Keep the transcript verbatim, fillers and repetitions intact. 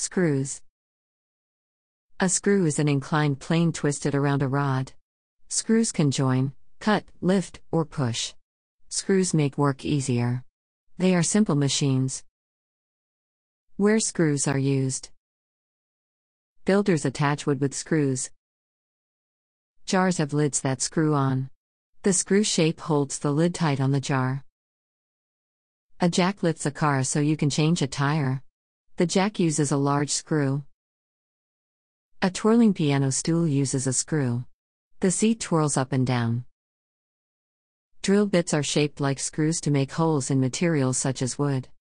Screws. A screw is an inclined plane twisted around a rod. Screws can join, cut, lift, or push. Screws make work easier. They are simple machines. Where screws are used. Builders attach wood with screws. Jars have lids that screw on. The screw shape holds the lid tight on the jar. A jack lifts a car so you can change a tire. The jack uses a large screw. A twirling piano stool uses a screw. The seat twirls up and down. Drill bits are shaped like screws to make holes in materials such as wood.